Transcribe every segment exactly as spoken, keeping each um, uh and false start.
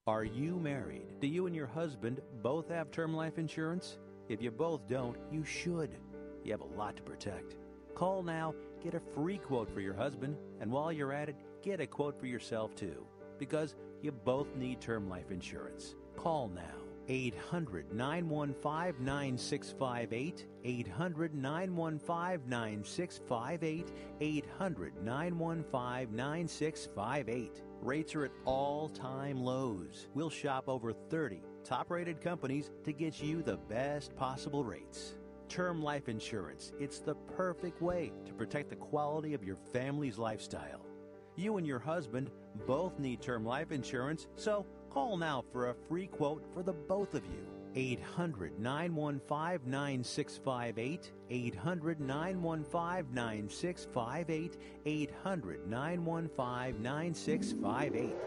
Are you married? Do you and your husband both have term life insurance? If you both don't, you should. You have a lot to protect. Call now, get a free quote for your husband, and while you're at it, get a quote for yourself too. Because you both need term life insurance. Call now. eight hundred, nine one five, nine six five eight. eight hundred, nine one five, nine six five eight. eight hundred, nine one five, nine six five eight. Rates are at all-time lows. We'll shop over thirty top-rated companies to get you the best possible rates. Term life insurance. It's the perfect way to protect the quality of your family's lifestyle. You and your husband both need term life insurance, so call now for a free quote for the both of you. eight hundred, nine one five, nine six five eight. eight hundred, nine one five, nine six five eight. eight hundred, nine one five, nine six five eight.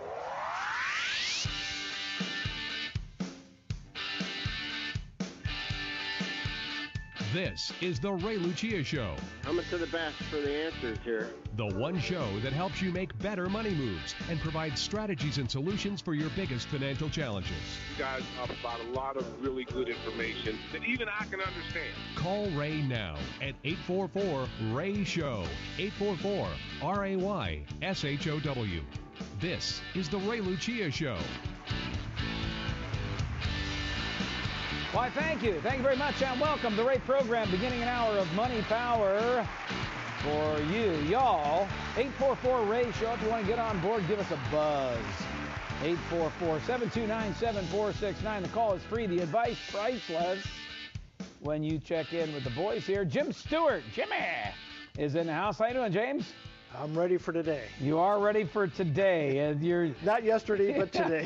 This is The Ray Lucia Show. Coming to the best for the answers here. The one show that helps you make better money moves and provides strategies and solutions for your biggest financial challenges. You guys talk about a lot of really good information that even I can understand. Call Ray now at eight four four, R A Y, S H O W. eight four four, R A Y S H O W. This is The Ray Lucia Show. Why, thank you. Thank you very much, and welcome. The Ray program, beginning an hour of money power for you. Y'all, eight four four, R A Y, show. If you want to get on board, give us a buzz. eight four four, seven two nine, seven four six nine. The call is free. The advice priceless when you check in with the boys here. Jim Stewart, Jimmy, is in the house. How you doing, James? I'm ready for today. You are ready for today. And you're not yesterday, but today.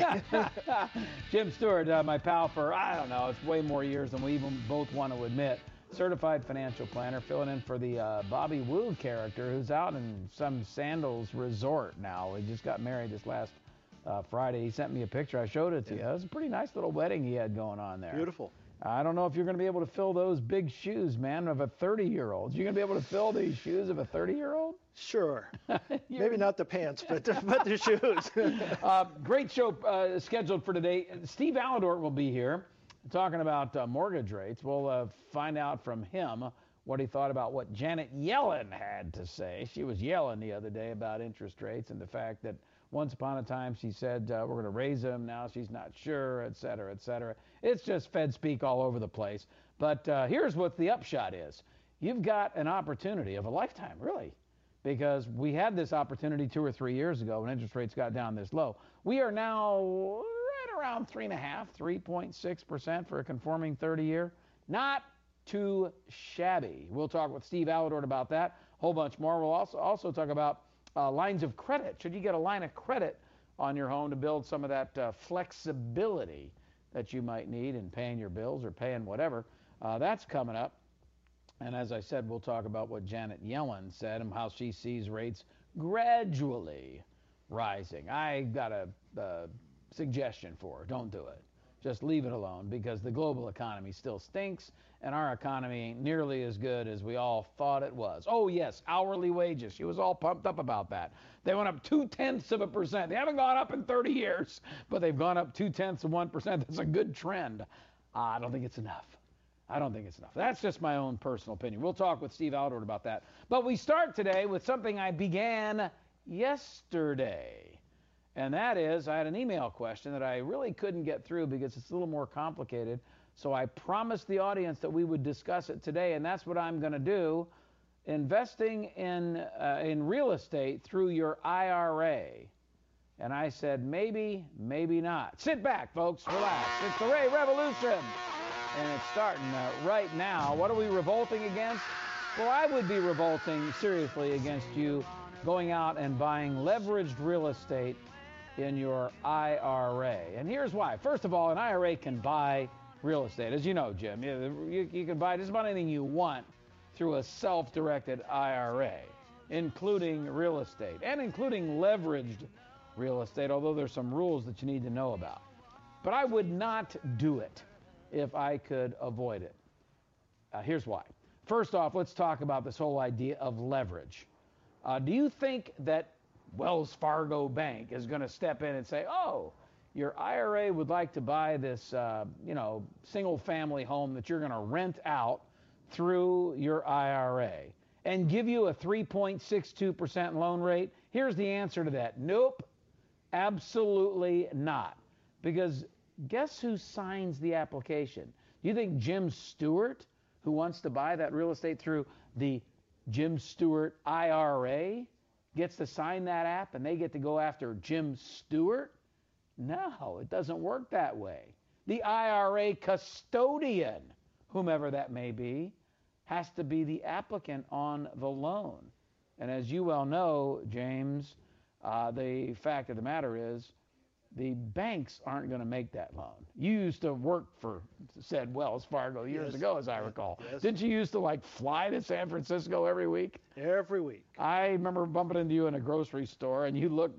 Jim Stewart, uh, my pal for, I don't know, it's way more years than we even both want to admit. Certified financial planner, filling in for the uh, Bobby Wu character, who's out in some sandals resort now. He just got married this last uh, Friday. He sent me a picture. I showed it to you. It was a pretty nice little wedding he had going on there. Beautiful. I don't know if you're going to be able to fill those big shoes, man, of a thirty-year-old. You're going to be able to fill these shoes of a thirty-year-old? Sure. Maybe not the pants, but the, but the shoes. uh, great show uh, scheduled for today. Steve Aladort will be here talking about uh, mortgage rates. We'll uh, find out from him what he thought about what Janet Yellen had to say. She was yelling the other day about interest rates and the fact that once upon a time she said uh, we're going to raise them. Now she's not sure, et cetera, et cetera. It's just Fed speak all over the place. But uh, here's what the upshot is. You've got an opportunity of a lifetime, really, because we had this opportunity two or three years ago when interest rates got down this low. We are now right around three and a half, three point six percent for a conforming thirty-year. Not too shabby. We'll talk with Steve Aladort about that. A whole bunch more. We'll also also talk about uh, lines of credit. Should you get a line of credit on your home to build some of that uh, flexibility that you might need in paying your bills or paying whatever? Uh, that's coming up. And as I said, we'll talk about what Janet Yellen said and how she sees rates gradually rising. I got a, a suggestion for her. Don't do it. Just leave it alone, because the global economy still stinks and our economy ain't nearly as good as we all thought it was. Oh, yes, hourly wages. She was all pumped up about that. They went up two-tenths of a percent. They haven't gone up in thirty years, but they've gone up two-tenths of one percent. That's a good trend. I don't think it's enough. I don't think it's enough. That's just my own personal opinion. We'll talk with Steve Aladort about that. But we start today with something I began yesterday. And that is, I had an email question that I really couldn't get through because it's a little more complicated. So I promised the audience that we would discuss it today, and that's what I'm going to do. Investing in uh, in real estate through your I R A. And I said, maybe, maybe not. Sit back, folks. Relax. It's the Ray Revolution. And it's starting uh, right now. What are we revolting against? Well, I would be revolting seriously against you going out and buying leveraged real estate in your I R A. And here's why. First of all, an I R A can buy real estate. As you know, Jim, you, you, you can buy just about anything you want through a self-directed I R A, including real estate and including leveraged real estate, although there's some rules that you need to know about. But I would not do it if I could avoid it. Uh, here's why. First off, let's talk about this whole idea of leverage. Uh, do you think that Wells Fargo Bank is going to step in and say, oh, your I R A would like to buy this, uh, you know, single-family home that you're going to rent out through your I R A and give you a three point six two percent loan rate, here's the answer to that. Nope, absolutely not. Because guess who signs the application? Do you think Jim Stewart, who wants to buy that real estate through the Jim Stewart I R A, gets to sign that app and they get to go after Jim Stewart? No, it doesn't work that way. The I R A custodian, whomever that may be, has to be the applicant on the loan. And as you well know, James, uh, the fact of the matter is the banks aren't going to make that loan. You used to work for said Wells Fargo years Yes. ago, as I recall. Yes. Didn't you used to like fly to San Francisco every week? Every week. I remember bumping into you in a grocery store and you looked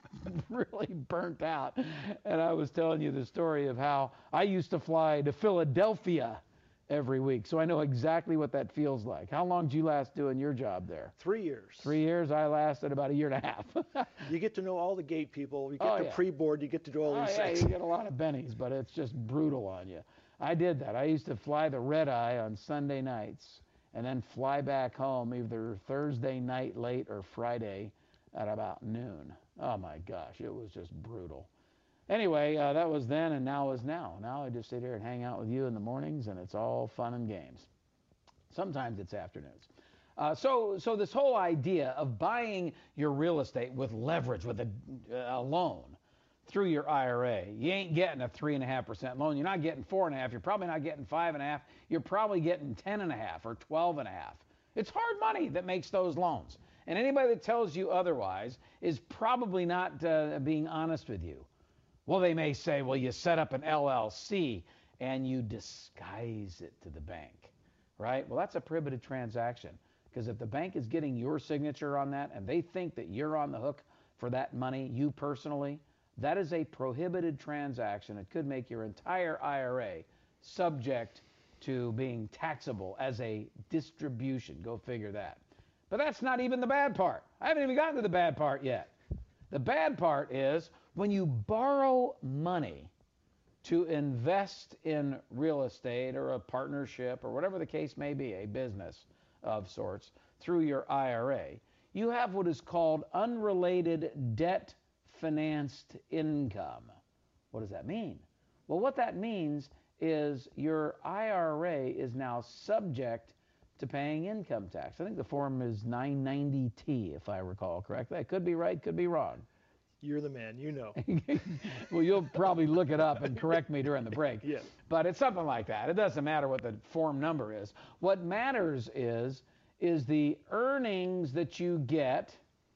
really burnt out. And I was telling you the story of how I used to fly to Philadelphia every week. So I know exactly what that feels like. How long did you last doing your job there? Three years. Three years. I lasted about a year and a half. You get to know all the gate people. You get Oh, to yeah. pre-board. You get to do all Oh, these yeah, things. you get a lot of bennies, but it's just brutal on you. I did that. I used to fly the red eye on Sunday nights and then fly back home either Thursday night late or Friday at about noon. Oh, my gosh, it was just brutal. Anyway, uh, that was then and now is now. Now I just sit here and hang out with you in the mornings, and it's all fun and games. Sometimes it's afternoons. Uh, so, so this whole idea of buying your real estate with leverage, with a, a loan through your I R A, you ain't getting a three and a half percent loan. You're not getting four and a half. You're probably not getting five and a half. You're probably getting ten and a half or twelve and a half. It's hard money that makes those loans, and anybody that tells you otherwise is probably not uh, being honest with you. Well, they may say, well, you set up an L L C and you disguise it to the bank, right? Well, that's a prohibited transaction, because if the bank is getting your signature on that and they think that you're on the hook for that money, you personally, that is a prohibited transaction. It could make your entire I R A subject to being taxable as a distribution. Go figure that. But that's not even the bad part. I haven't even gotten to the bad part yet. The bad part is when you borrow money to invest in real estate or a partnership or whatever the case may be, a business of sorts, through your I R A, you have what is called unrelated debt financed income. What does that mean? Well, what that means is your I R A is now subject to paying income tax. I think the form is nine ninety T, if I recall correctly. I could be right, could be wrong. You're the man. You know. Well, you'll probably look it up and correct me during the break. Yeah. But it's something like that. It doesn't matter what the form number is. What matters is, is the earnings that you get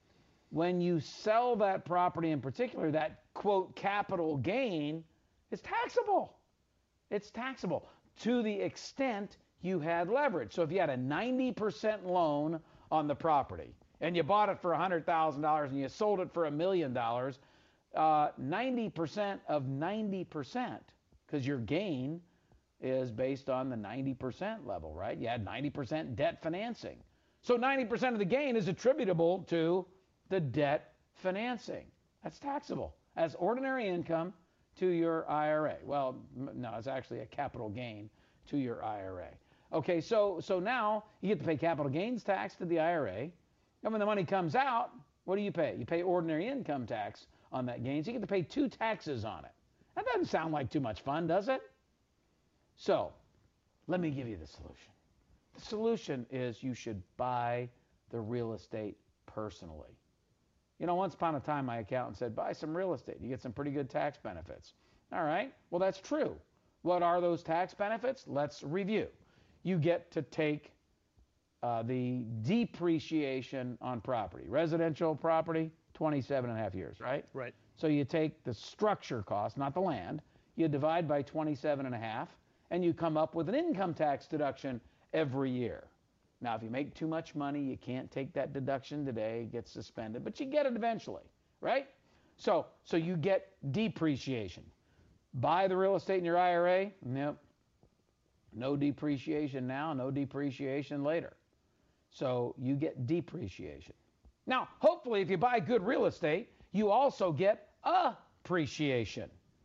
when you sell that property, in particular, that, quote, capital gain, is taxable. It's taxable to the extent you had leverage. So if you had a ninety percent loan on the property and you bought it for one hundred thousand dollars and you sold it for a million dollars, uh, ninety percent of ninety percent, because your gain is based on the ninety percent level, right? You had ninety percent debt financing. So ninety percent of the gain is attributable to the debt financing. That's taxable as ordinary income to your I R A. Well, no, it's actually a capital gain to your I R A. Okay, so so now you get to pay capital gains tax to the I R A. And when the money comes out, what do you pay? You pay ordinary income tax on that gain. So you get to pay two taxes on it. That doesn't sound like too much fun, does it? So let me give you the solution. The solution is you should buy the real estate personally. You know, once upon a time, my accountant said, buy some real estate. You get some pretty good tax benefits. All right, well, that's true. What are those tax benefits? Let's review. You get to take uh, the depreciation on property. Residential property, twenty-seven and a half years, right? Right. So you take the structure cost, not the land, you divide by twenty-seven and a half, and you come up with an income tax deduction every year. Now, if you make too much money, you can't take that deduction today, it gets suspended, but you get it eventually, right? So, so you get depreciation. Buy the real estate in your I R A? Nope. No depreciation now, no depreciation later. So you get depreciation. Now, hopefully, if you buy good real estate, you also get appreciation.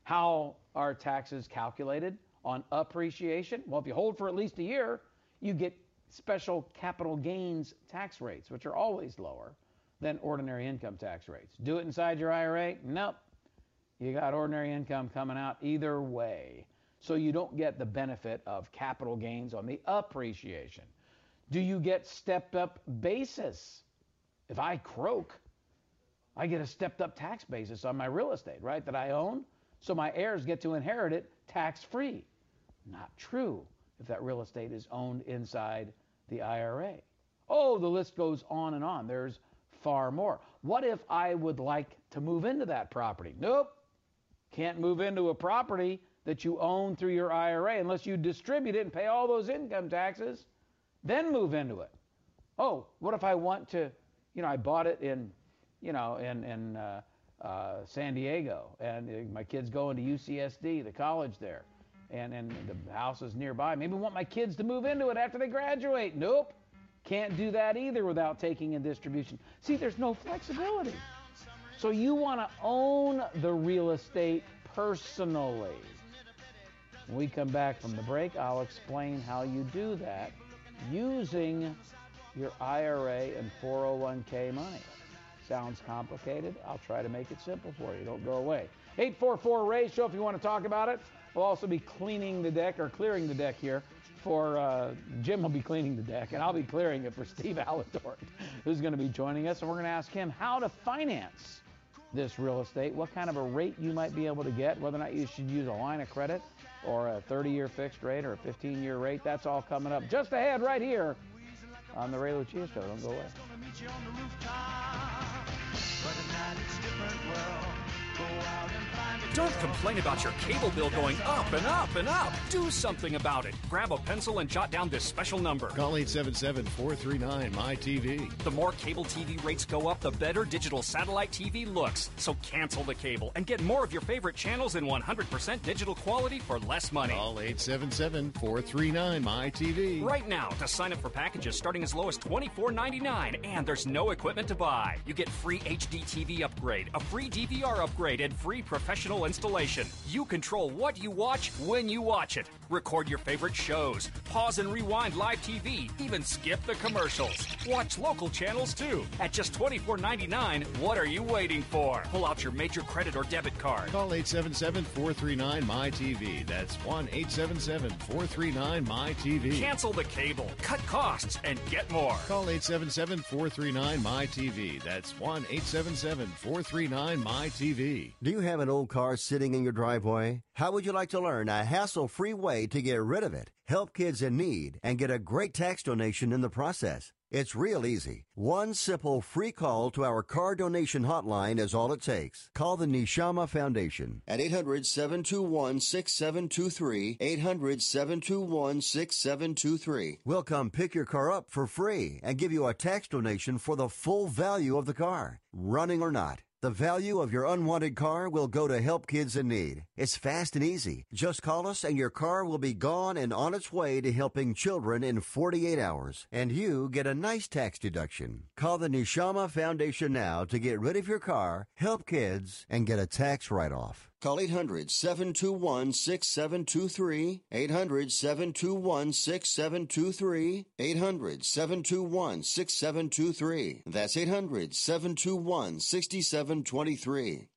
How are taxes calculated on appreciation? Well, if you hold for at least a year, you get special capital gains tax rates, which are always lower than ordinary income tax rates. Do it inside your I R A? Nope. You got ordinary income coming out either way. So you don't get the benefit of capital gains on the appreciation. Do you get stepped up basis? If I croak, I get a stepped up tax basis on my real estate, right, that I own. So my heirs get to inherit it tax-free. Not true if that real estate is owned inside the I R A. Oh, the list goes on and on. There's far more. What if I would like to move into that property? Nope. Can't move into a property that you own through your I R A unless you distribute it and pay all those income taxes, then move into it. Oh, what if I want to, you know, I bought it in, you know, in, in uh, uh, San Diego, and uh, my kid's going to U C S D, the college there, and, and the house is nearby. Maybe I want my kids to move into it after they graduate. Nope. Can't do that either without taking a distribution. See, there's no flexibility. So you want to own the real estate personally. When we come back from the break, I'll explain how you do that using your I R A and four oh one k money. Sounds complicated? I'll try to make it simple for you. Don't go away. eight four four Ray Show if you want to talk about it. We'll also be cleaning the deck or clearing the deck here for uh, Jim will be cleaning the deck, and I'll be clearing it for Steve Aladort, who's going to be joining us, and we're going to ask him how to finance this real estate, what kind of a rate you might be able to get, whether or not you should use a line of credit or a thirty-year fixed rate or a fifteen-year rate. That's all coming up just ahead right here on the Ray Lucia Show. Don't go away. Don't complain about your cable bill going up and up and up. Do something about it. Grab a pencil and jot down this special number. Call eight seven seven, four three nine, M Y T V. The more cable T V rates go up, the better digital satellite T V looks. So cancel the cable and get more of your favorite channels in one hundred percent digital quality for less money. Call eight seven seven, four three nine, M Y T V. Right now to sign up for packages starting as low as twenty-four ninety-nine, and there's no equipment to buy. You get free H D T V upgrade, a free D V R upgrade, and free professional installation. You control what you watch when you watch it. Record your favorite shows, pause and rewind live T V, even skip the commercials. Watch local channels too. At just twenty-four ninety-nine, what are you waiting for? Pull out your major credit or debit card. Call eight seven seven, four three nine, M Y T V. That's one eight seven seven, four three nine, M Y T V. Cancel the cable, cut costs, and get more. Call eight seven seven, four three nine, M Y T V. That's one eight seven seven, four three nine, M Y T V. Do you have an old car sitting in your driveway? How would you like to learn a hassle-free way to get rid of it, help kids in need, and get a great tax donation in the process? It's real easy. One simple free call to our car donation hotline is all it takes. Call the Neshama Foundation at eight hundred, seven two one, six seven two three, eight hundred, seven two one, six seven two three. We'll come pick your car up for free and give you a tax donation for the full value of the car, running or not. The value of your unwanted car will go to help kids in need. It's fast and easy. Just call us and your car will be gone and on its way to helping children in forty-eight hours. And you get a nice tax deduction. Call the Neshama Foundation now to get rid of your car, help kids, and get a tax write-off. Call eight hundred, seven two one, six seven two three, eight hundred, seven two one, six seven two three, eight hundred, seven two one, six seven two three. That's eight hundred, seven two one, six seven two three.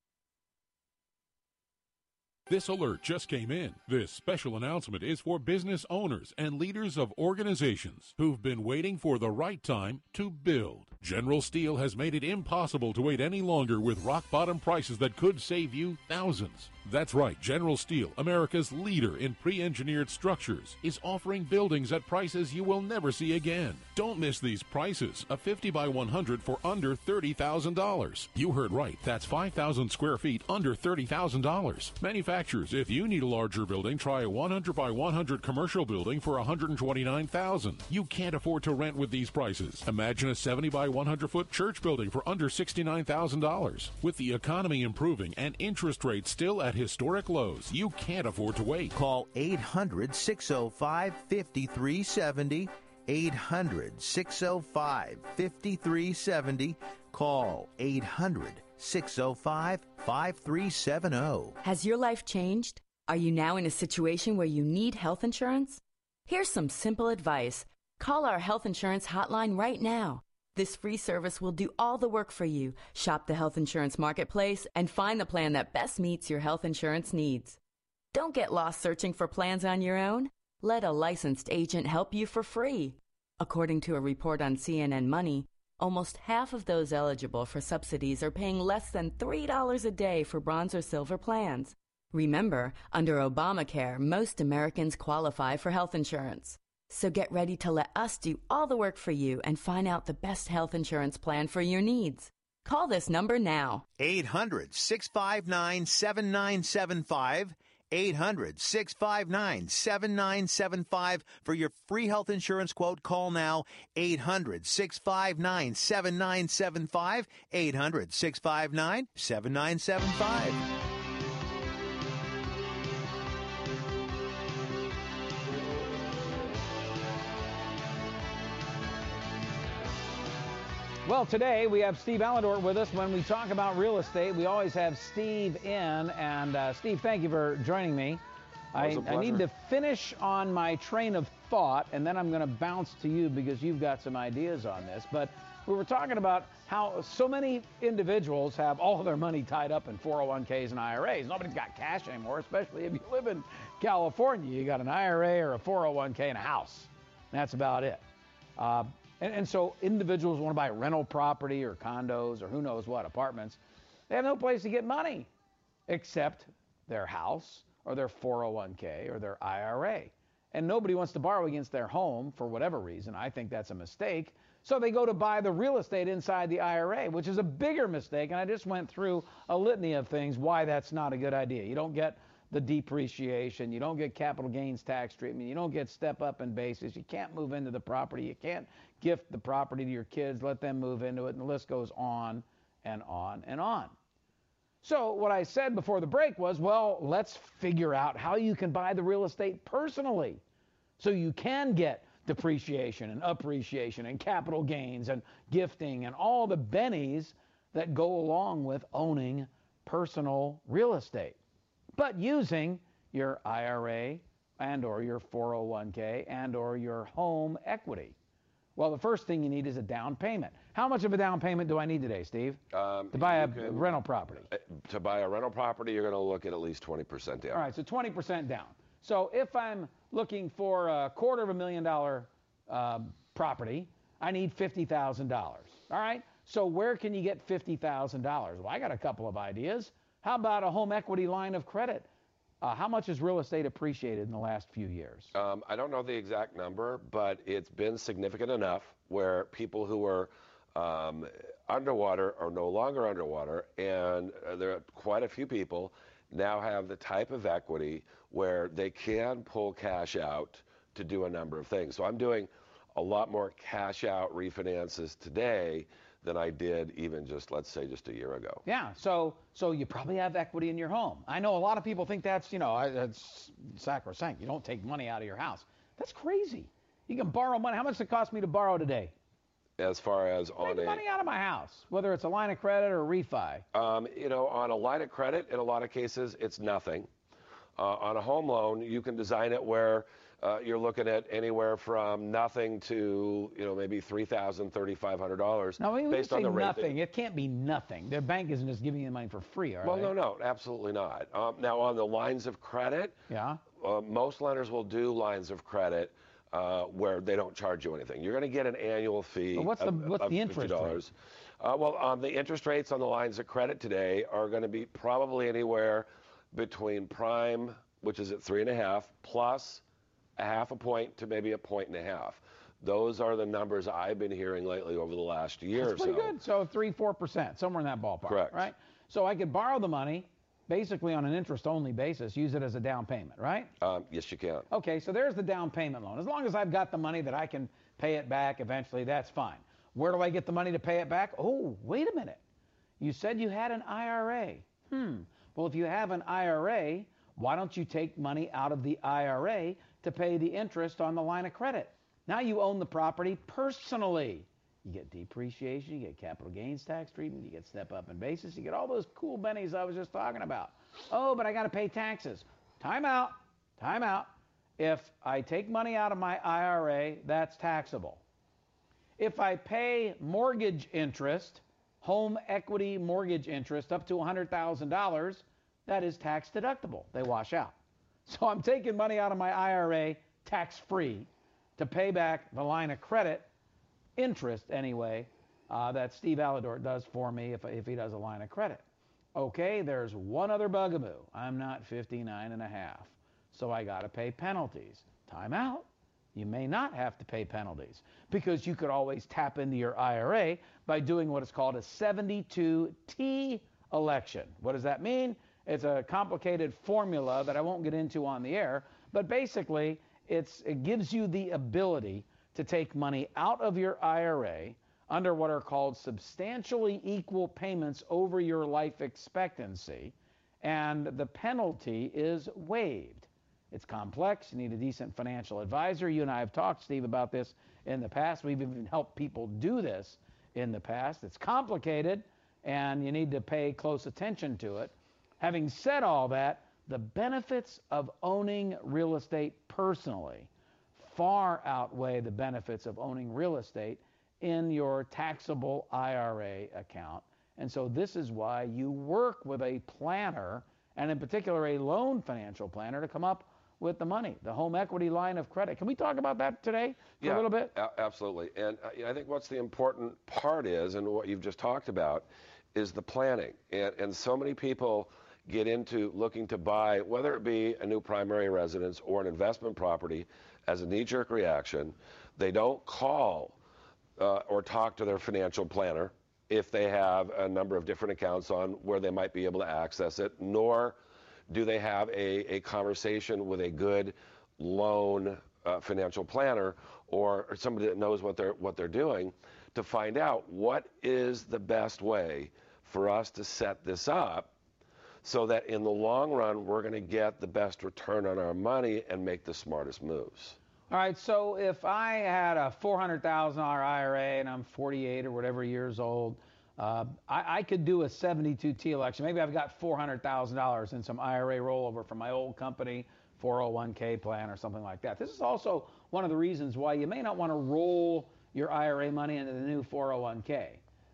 This alert just came in. This special announcement is for business owners and leaders of organizations who've been waiting for the right time to build. General Steel has made it impossible to wait any longer with rock-bottom prices that could save you thousands. That's right, General Steel, America's leader in pre-engineered structures, is offering buildings at prices you will never see again. Don't miss these prices. A fifty by one hundred for under thirty thousand dollars. You heard right. That's five thousand square feet under thirty thousand dollars. Manufacturers, if you need a larger building, try a one hundred by one hundred commercial building for one hundred twenty-nine thousand dollars. You can't afford to rent with these prices. Imagine a seventy by one hundred foot church building for under sixty-nine thousand dollars. With the economy improving and interest rates still at historic lows, you can't afford to wait. Call eight hundred, six oh five, five three seven oh, eight hundred, six oh five, five three seven oh. Call eight hundred, six oh five, five three seven oh. Has your life changed? Are you now in a situation where you need health insurance? Here's some simple advice. Call our health insurance hotline right now. This free service will do all the work for you. Shop the health insurance marketplace and find the plan that best meets your health insurance needs. Don't get lost searching for plans on your own. Let a licensed agent help you for free. According to a report on C N N Money, almost half of those eligible for subsidies are paying less than three dollars a day for bronze or silver plans. Remember, under Obamacare, most Americans qualify for health insurance. So get ready to let us do all the work for you and find out the best health insurance plan for your needs. Call this number now. eight hundred, six five nine, seven nine seven five. eight hundred, six five nine, seven nine seven five for your free health insurance quote. Call now. eight hundred, six five nine, seven nine seven five. eight hundred, six five nine, seven nine seven five. Well, today we have Steve Alendort with us. When we talk about real estate, we always have Steve in. And uh, Steve, thank you for joining me. I, I need to finish on my train of thought, and then I'm going to bounce to you because you've got some ideas on this. But we were talking about how so many individuals have all of their money tied up in four oh one K's and I R As. Nobody's got cash anymore, especially if you live in California. You got an I R A or a four oh one K and a house. And that's about it. Uh, And, and so individuals want to buy rental property or condos or who knows what, apartments. They have no place to get money except their house or their four oh one K or their I R A. And nobody wants to borrow against their home for whatever reason. I think that's a mistake. So they go to buy the real estate inside the I R A, which is a bigger mistake. And I just went through a litany of things why that's not a good idea. You don't get the depreciation, you don't get capital gains tax treatment, you don't get step up in basis, you can't move into the property, you can't gift the property to your kids, let them move into it, and the list goes on and on and on. So what I said before the break was, well, let's figure out how you can buy the real estate personally so you can get depreciation and appreciation and capital gains and gifting and all the bennies that go along with owning personal real estate, but using your I R A and or your four oh one K and or your home equity. Well, the first thing you need is a down payment. How much of a down payment do I need today, Steve, um, to buy a can, rental property? Uh, to buy a rental property, you're going to look at at least twenty percent down. All right, so twenty percent down. So if I'm looking for a quarter of a million dollar uh, property, I need fifty thousand dollars. All right, so where can you get fifty thousand dollars? Well, I got a couple of ideas. How about a home equity line of credit? Uh, how much has real estate appreciated in the last few years? Um, I don't know the exact number, but it's been significant enough where people who are um, underwater are no longer underwater, and there are quite a few people now have the type of equity where they can pull cash out to do a number of things. So I'm doing a lot more cash out refinances today than I did even just, let's say, just a year ago. Yeah, so so you probably have equity in your home. I know a lot of people think that's, you know, that's sacrosanct. You don't take money out of your house. That's crazy. You can borrow money. How much does it cost me to borrow today? As far as on Take a... money out of my house, whether it's a line of credit or a refi. Um, you know, on a line of credit, in a lot of cases, it's nothing. Uh, on a home loan, you can design it where Uh, you're looking at anywhere from nothing to, you know, maybe three thousand dollars, thirty-five hundred dollars. Now, when you based say on the rate nothing, that, it can't be nothing. The bank isn't just giving you the money for free, are well, they? no, no, absolutely not. Um, now, on the lines of credit, yeah, uh, most lenders will do lines of credit uh, where they don't charge you anything. You're going to get an annual fee. But what's the of, what's of the interest rate? Uh, well, um, the interest rates on the lines of credit today are going to be probably anywhere between prime, which is at three and a half, plus a half a point to maybe a point and a half. Those are the numbers I've been hearing lately over the last year That's or pretty so. good. So three, four percent, somewhere in that ballpark. Correct. Right. So I could borrow the money, basically on an interest-only basis, use it as a down payment, right? Um, yes, you can. Okay. So there's the down payment loan. As long as I've got the money that I can pay it back eventually, that's fine. Where do I get the money to pay it back? Oh, wait a minute. You said you had an I R A. Hmm. Well, if you have an I R A, why don't you take money out of the I R A to pay the interest on the line of credit? Now you own the property personally. You get depreciation, you get capital gains tax treatment, you get step up in basis, you get all those cool bennies I was just talking about. Oh, but I got to pay taxes. Time out, time out. If I take money out of my I R A, that's taxable. If I pay mortgage interest, home equity mortgage interest up to one hundred thousand dollars, that is tax deductible. They wash out. So I'm taking money out of my I R A tax-free to pay back the line of credit, interest anyway, uh, that Steve Alidor does for me if, if he does a line of credit. Okay, there's one other bugaboo. I'm not fifty-nine and a half, so I got to pay penalties. Time out. You may not have to pay penalties because you could always tap into your I R A by doing what is called a seventy-two T election. What does that mean? It's a complicated formula that I won't get into on the air, but basically it's, it gives you the ability to take money out of your I R A under what are called substantially equal payments over your life expectancy, and the penalty is waived. It's complex. You need a decent financial advisor. You and I have talked, Steve, about this in the past. We've even helped people do this in the past. It's complicated, and you need to pay close attention to it. Having said all that, the benefits of owning real estate personally far outweigh the benefits of owning real estate in your taxable I R A account. And so this is why you work with a planner, and in particular a loan financial planner, to come up with the money, the home equity line of credit. Can we talk about that today for yeah, a little bit? A- absolutely. And I think what's the important part is, and what you've just talked about, is the planning. And, and so many people get into looking to buy, whether it be a new primary residence or an investment property, as a knee-jerk reaction. They don't call uh, or talk to their financial planner if they have a number of different accounts on where they might be able to access it, nor do they have a, a conversation with a good loan uh, financial planner or, or somebody that knows what they're what they're doing to find out what is the best way for us to set this up so that in the long run we're going to get the best return on our money and make the smartest moves. All right, so if I had a four hundred thousand dollars I R A and I'm forty-eight or whatever years old, uh, I, I could do a seventy-two T election. Maybe I've got four hundred thousand dollars in some I R A rollover from my old company, four oh one K plan or something like that. This is also one of the reasons why you may not want to roll your I R A money into the new four oh one K,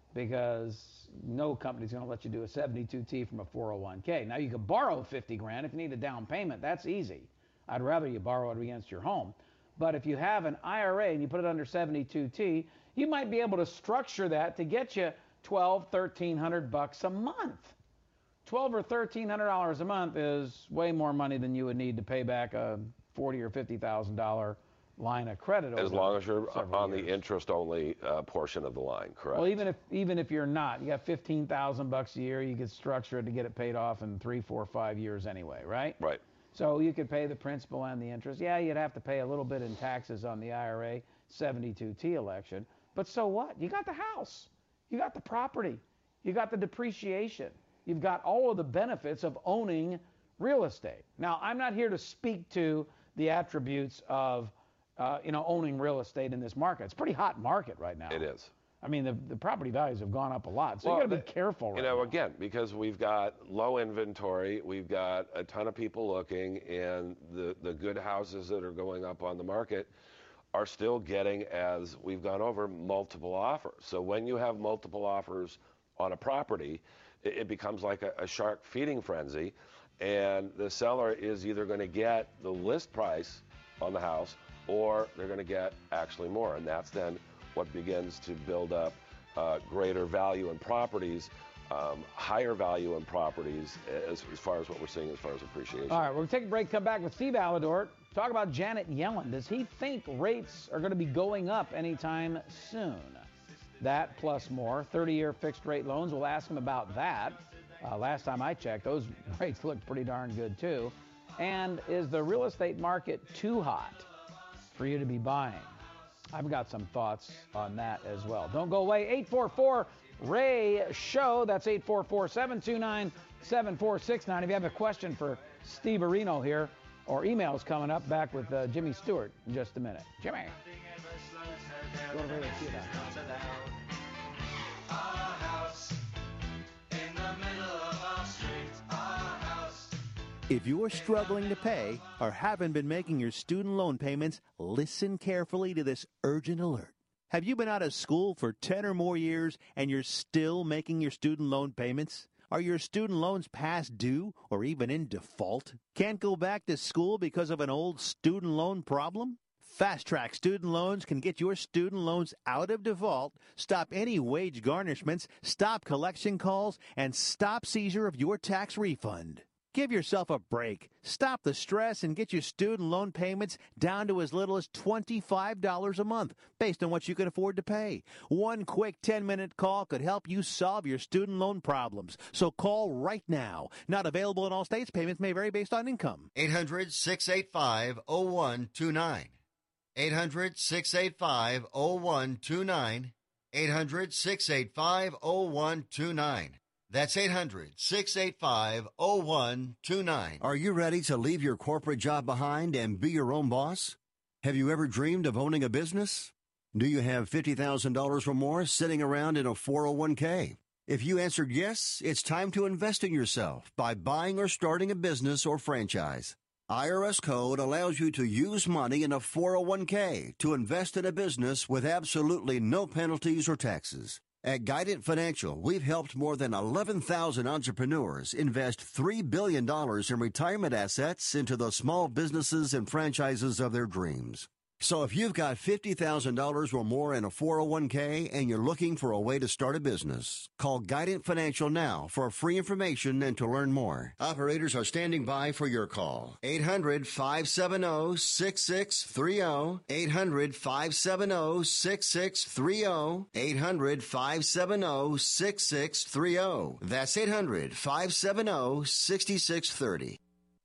because no company's going to let you do a seventy-two T from a four oh one K. Now, you could borrow fifty grand if you need a down payment. That's easy. I'd rather you borrow it against your home. But if you have an I R A and you put it under seventy-two T, you might be able to structure that to get you twelve, thirteen hundred bucks a month. twelve or thirteen hundred dollars a month is way more money than you would need to pay back a forty or fifty thousand dollar line of credit. Over as long as you're on years. the interest-only uh, portion of the line, correct? Well, even if even if you're not, you got fifteen thousand bucks a year, you could structure it to get it paid off in three, four, five years anyway, right? Right. So you could pay the principal and the interest. Yeah, you'd have to pay a little bit in taxes on the I R A seventy-two T election, but so what? You got the house, you got the property, you got the depreciation, you've got all of the benefits of owning real estate. Now, I'm not here to speak to the attributes of uh, you know, owning real estate in this market. It's a pretty hot market right now. It is. I mean, the, the property values have gone up a lot, so well, you got to be careful right You know, now. again, because we've got low inventory, we've got a ton of people looking, and the, the good houses that are going up on the market are still getting, as we've gone over, multiple offers. So when you have multiple offers on a property, it, it becomes like a, a shark feeding frenzy, and the seller is either going to get the list price on the house or they're going to get actually more, and that's then what begins to build up uh, greater value in properties, um, higher value in properties as, as far as what we're seeing as far as appreciation. All right, we're going to take a break, come back with Steve Alidor, talk about Janet Yellen. Does he think rates are going to be going up anytime soon? That plus more. thirty-year fixed rate loans, we'll ask him about that. Uh, last time I checked, those rates looked pretty darn good too. And is the real estate market too hot for you to be buying? I've got some thoughts on that as well. Don't go away. eight four four, R A Y, SHOW. That's eight four four, seven two nine, seven four six nine. If you have a question for Steve Areno here, or emails coming up, back with uh, Jimmy Stewart in just a minute. Jimmy. Go to radio Q dot com. If you're struggling to pay or haven't been making your student loan payments, listen carefully to this urgent alert. Have you been out of school for ten or more years and you're still making your student loan payments? Are your student loans past due or even in default? Can't go back to school because of an old student loan problem? Fast Track Student Loans can get your student loans out of default, stop any wage garnishments, stop collection calls, and stop seizure of your tax refund. Give yourself a break. Stop the stress and get your student loan payments down to as little as twenty-five dollars a month, based on what you can afford to pay. One quick ten-minute call could help you solve your student loan problems. So call right now. Not available in all states. Payments may vary based on income. eight hundred, six eight five, oh one two nine. eight hundred, six eight five, oh one two nine. eight hundred, six eight five, oh one two nine. That's eight hundred, six eight five, oh one two nine. Are you ready to leave your corporate job behind and be your own boss? Have you ever dreamed of owning a business? Do you have fifty thousand dollars or more sitting around in a four oh one k? If you answered yes, it's time to invest in yourself by buying or starting a business or franchise. I R S code allows you to use money in a four oh one k to invest in a business with absolutely no penalties or taxes. At Guidant Financial, we've helped more than eleven thousand entrepreneurs invest three billion dollars in retirement assets into the small businesses and franchises of their dreams. So if you've got fifty thousand dollars or more in a four oh one k and you're looking for a way to start a business, call Guidant Financial now for free information and to learn more. Operators are standing by for your call. eight hundred, five seven zero, six six three zero. eight hundred, five seven zero, six six three zero. eight hundred, five seven zero, six six three zero. That's eight hundred, five seven zero, six six three zero.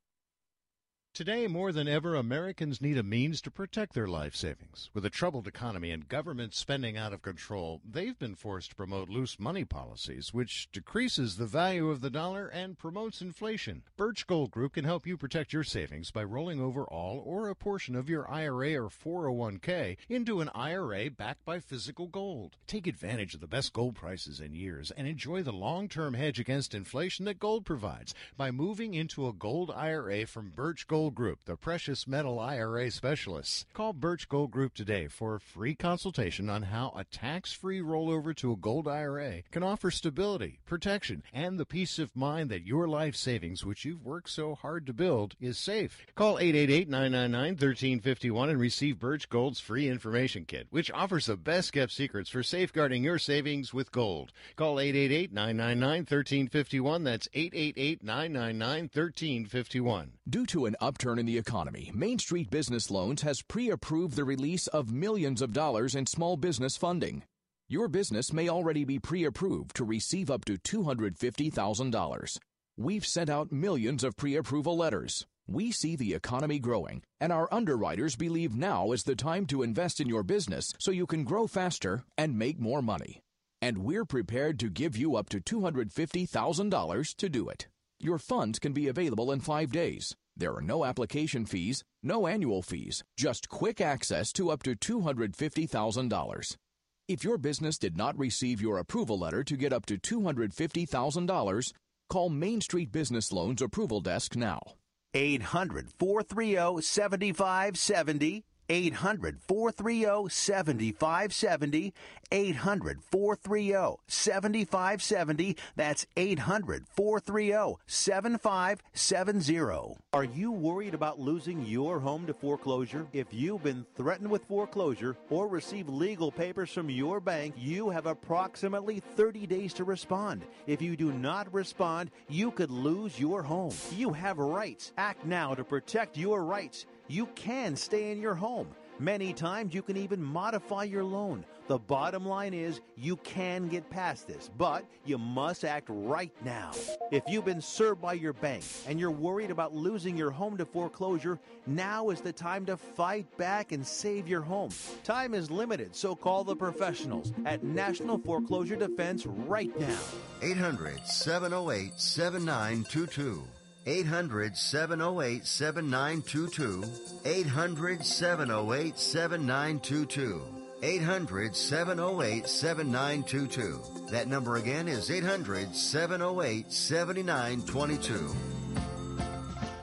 Today, more than ever, Americans need a means to protect their life savings. With a troubled economy and government spending out of control, they've been forced to promote loose money policies, which decreases the value of the dollar and promotes inflation. Birch Gold Group can help you protect your savings by rolling over all or a portion of your I R A or four oh one k into an I R A backed by physical gold. Take advantage of the best gold prices in years and enjoy the long-term hedge against inflation that gold provides by moving into a gold I R A from Birch Gold Group, the precious metal I R A specialists. Call Birch Gold Group today for a free consultation on how a tax-free rollover to a gold I R A can offer stability, protection, and the peace of mind that your life savings, which you've worked so hard to build, is safe. Call eight eight eight, nine nine nine, one three five one and receive Birch Gold's free information kit, which offers the best-kept secrets for safeguarding your savings with gold. Call eight eight eight, nine nine nine, one three five one. That's eight eight eight, nine nine nine, one three five one. Due to an upturn in the economy, Main Street Business Loans has pre-approved the release of millions of dollars in small business funding. Your business may already be pre-approved to receive up to two hundred fifty thousand dollars. We've sent out millions of pre-approval letters. We see the economy growing, and our underwriters believe now is the time to invest in your business so you can grow faster and make more money. And we're prepared to give you up to two hundred fifty thousand dollars to do it. Your funds can be available in five days. There are no application fees, no annual fees, just quick access to up to two hundred fifty thousand dollars. If your business did not receive your approval letter to get up to two hundred fifty thousand dollars, call Main Street Business Loans Approval Desk now. eight hundred, four three zero, seven five seven zero. eight hundred, four three zero, seven five seven zero. eight hundred, four three zero, seven five seven zero. That's eight hundred, four three zero, seven five seven zero. Are you worried about losing your home to foreclosure? If you've been threatened with foreclosure or received legal papers from your bank, you have approximately thirty days to respond. If you do not respond, you could lose your home. You have rights. Act now to protect your rights. You can stay in your home. Many times you can even modify your loan. The bottom line is you can get past this, but you must act right now. If you've been served by your bank and you're worried about losing your home to foreclosure, now is the time to fight back and save your home. Time is limited, so call the professionals at National Foreclosure Defense right now. eight hundred, seven oh eight, seven nine two two. eight hundred, seven oh eight, seven nine two two. eight hundred, seven oh eight, seven nine two two. eight hundred, seven oh eight, seven nine two two. That number again is eight hundred, seven oh eight, seven nine two two.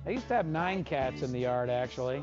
I used to have nine cats in the yard, actually.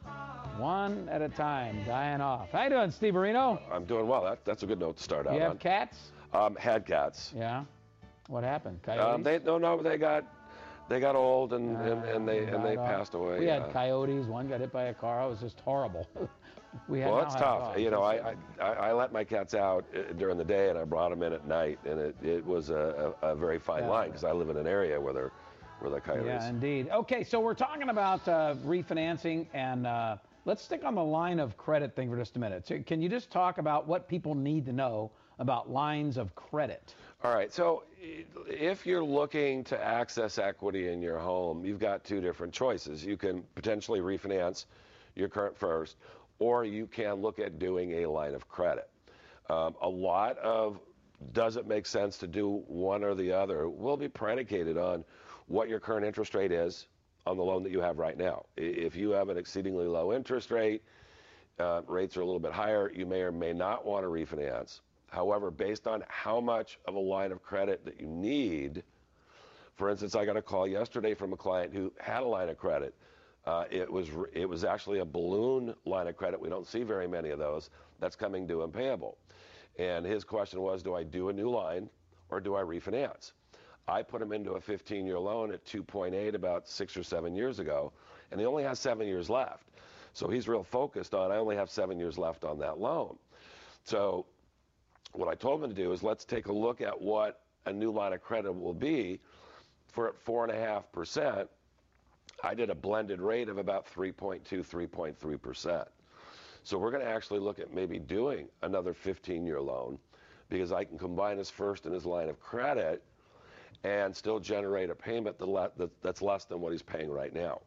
One at a time, dying off. How you doing, Steve Areno? I'm doing well. That, that's a good note to start out on. You have cats? Um, had cats. Yeah. What happened? Um, Coyotes? they no no they got they got old and, uh, and, and they and they off. passed away. We yeah. had coyotes. One got hit by a car. It was just horrible. we had well, now it's have tough. dogs. You know, I, I I let my cats out during the day and I brought them in at night, and it, it was a, a, a very fine Yeah. line because I live in an area where they're where the coyotes. Yeah, indeed. Okay, so we're talking about uh, refinancing, and uh, let's stick on the line of credit thing for just a minute. So can you just talk about what people need to know about lines of credit? All right, so if you're looking to access equity in your home, you've got two different choices. You can potentially refinance your current first, or you can look at doing a line of credit. Um, a lot of does it make sense to do one or the other will be predicated on what your current interest rate is on the loan that you have right now. If you have an exceedingly low interest rate, uh, rates are a little bit higher, you may or may not want to refinance. However, based on how much of a line of credit that you need, for instance, I got a call yesterday from a client who had a line of credit. Uh, it was it was actually a balloon line of credit. We don't see very many of those. That's coming due and payable. And his question was, do I do a new line or do I refinance? I put him into a fifteen-year loan at two point eight about six or seven years ago, and he only has seven years left. So he's real focused on, I only have seven years left on that loan. So what I told him to do is let's take a look at what a new line of credit will be. For at four point five percent, I did a blended rate of about three point two, three point three percent. So we're going to actually look at maybe doing another fifteen-year loan because I can combine his first and his line of credit and still generate a payment that's less than what he's paying right now.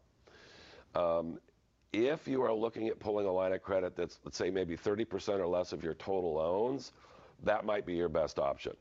Um, if you are looking at pulling a line of credit that's, let's say, maybe thirty percent or less of your total loans, that might be your best option.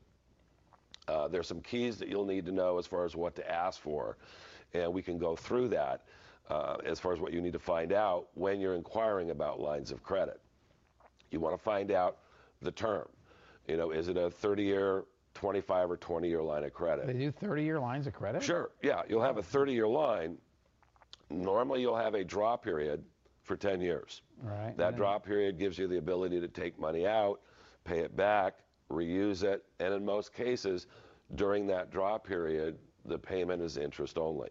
Uh, there's some keys that you'll need to know as far as what to ask for, and we can go through that uh, as far as what you need to find out when you're inquiring about lines of credit. You want to find out the term. You know, is it a thirty-year, twenty-five or twenty-year line of credit? They do thirty-year lines of credit? Sure, yeah. You'll have a thirty-year line. Normally you'll have a draw period for ten years. Right. That draw period gives you the ability to take money out, pay it back, reuse it, and in most cases, during that draw period, the payment is interest only.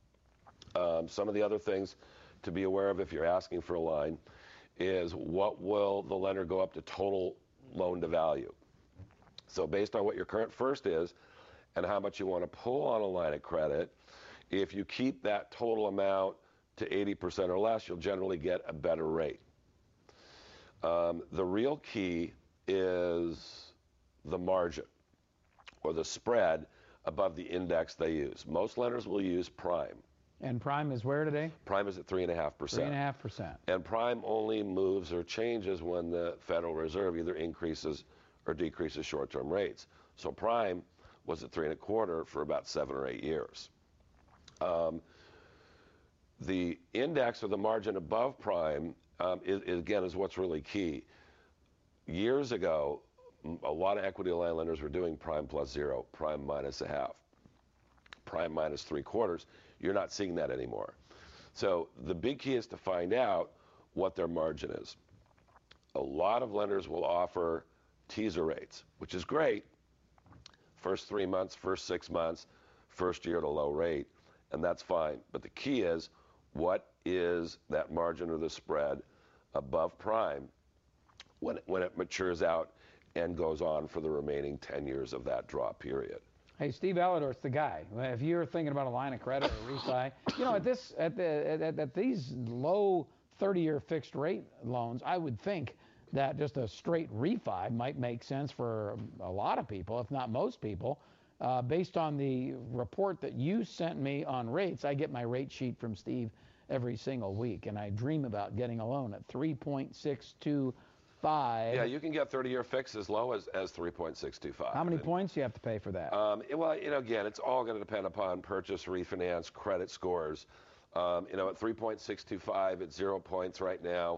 Um, some of the other things to be aware of if you're asking for a line is what will the lender go up to total loan to value. So based on what your current first is and how much you want to pull on a line of credit, if you keep that total amount to eighty percent or less, you'll generally get a better rate. Um, the real key is the margin or the spread above the index they use. Most lenders will use prime. And prime is where today? Prime is at three point five percent. three point five percent. And prime only moves or changes when the Federal Reserve either increases or decreases short-term rates. So prime was at three and a quarter for about seven or eight years. Um, the index or the margin above prime, um, is, is, again, is what's really key. Years ago, a lot of equity line lenders were doing prime plus zero, prime minus a half, prime minus three quarters. You're not seeing that anymore. So the big key is to find out what their margin is. A lot of lenders will offer teaser rates, which is great. First three months, first six months, first year at a low rate, and that's fine. But the key is, what is that margin or the spread above prime when it, when it matures out and goes on for the remaining ten years of that draw period? Hey, Steve Alador's the guy. If you're thinking about a line of credit or refi, you know, at this, at the, at, at these low thirty-year fixed rate loans, I would think that just a straight refi might make sense for a lot of people, if not most people. Uh, based on the report that you sent me on rates, I get my rate sheet from Steve every single week, and I dream about getting a loan at three point six two five. Yeah, you can get thirty-year fixed as low as, as three point six two five. How many and, points do you have to pay for that? Um, it, well, you know, again, it's all going to depend upon purchase, refinance, credit scores. Um, you know, at three point six two five, at zero points right now,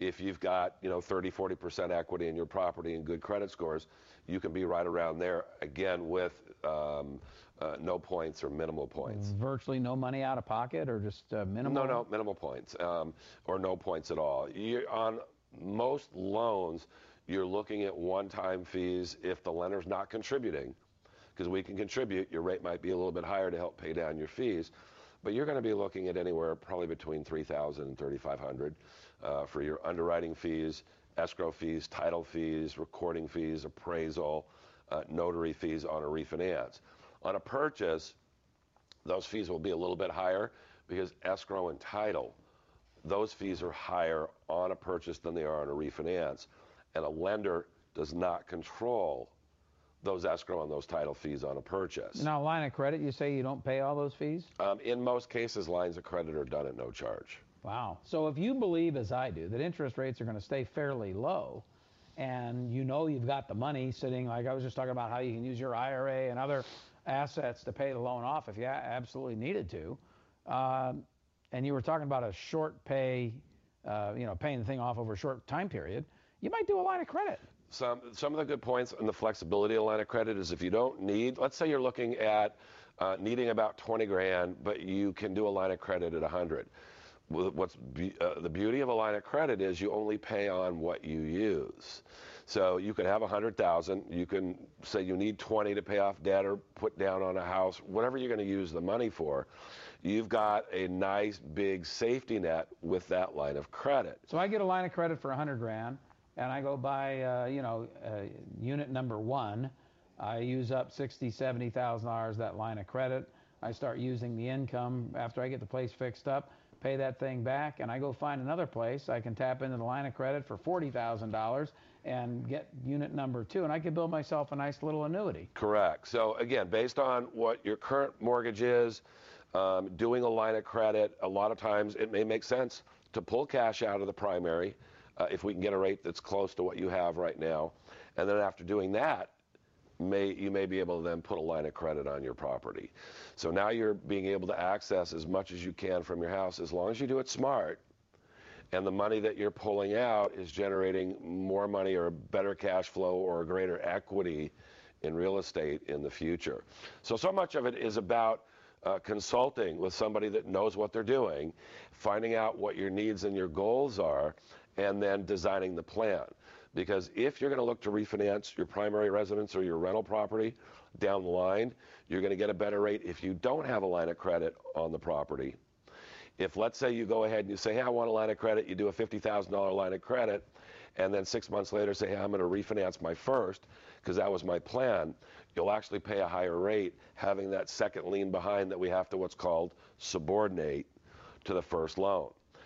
if you've got, you know, thirty, forty percent equity in your property and good credit scores, you can be right around there, again, with um, uh, no points or minimal points. Virtually no money out of pocket, or just uh, minimal? No, no, minimal points, um, or no points at all. You're, on most loans, you're looking at one-time fees if the lender's not contributing, because we can contribute. Your rate might be a little bit higher to help pay down your fees, but you're going to be looking at anywhere probably between three thousand dollars and thirty-five hundred dollars uh, for your underwriting fees, escrow fees, title fees, recording fees, appraisal, uh, notary fees on a refinance. On a purchase, those fees will be a little bit higher because escrow and title, those fees are higher on a purchase than they are on a refinance. And a lender does not control those escrow and those title fees on a purchase. Now, line of credit, you say you don't pay all those fees? Um, in most cases, lines of credit are done at no charge. Wow. So if you believe, as I do, that interest rates are going to stay fairly low, and you know you've got the money sitting, like I was just talking about how you can use your I R A and other assets to pay the loan off if you absolutely needed to, uh, and you were talking about a short pay, uh, you know, paying the thing off over a short time period, you might do a line of credit. Some, some of the good points in the flexibility of line of credit is if you don't need, let's say you're looking at uh, needing about twenty grand, but you can do a line of credit at one hundred. What's be, uh, the beauty of a line of credit is you only pay on what you use. So you could have one hundred thousand, you can say you need twenty to pay off debt or put down on a house, whatever you're going to use the money for. You've got a nice big safety net with that line of credit. So I get a line of credit for one hundred grand, and I go buy, uh, you know, uh, unit number one. I use up sixty thousand, seventy thousand dollars that line of credit. I start using the income after I get the place fixed up, pay that thing back, and I go find another place. I can tap into the line of credit for forty thousand dollars and get unit number two, and I can build myself a nice little annuity. Correct. So again, based on what your current mortgage is, um, doing a line of credit, a lot of times it may make sense to pull cash out of the primary uh, if we can get a rate that's close to what you have right now. And then after doing that, May, you may be able to then put a line of credit on your property. So now you're being able to access as much as you can from your house, as long as you do it smart, and the money that you're pulling out is generating more money or better cash flow or greater equity in real estate in the future. So, so much of it is about uh, consulting with somebody that knows what they're doing, finding out what your needs and your goals are, and then designing the plan. Because if you're going to look to refinance your primary residence or your rental property down the line, you're going to get a better rate if you don't have a line of credit on the property. If, let's say, you go ahead and you say, hey, I want a line of credit, you do a fifty thousand dollar line of credit, and then six months later say, hey, I'm going to refinance my first because that was my plan, you'll actually pay a higher rate having that second lien behind that we have to what's called subordinate to the first loan.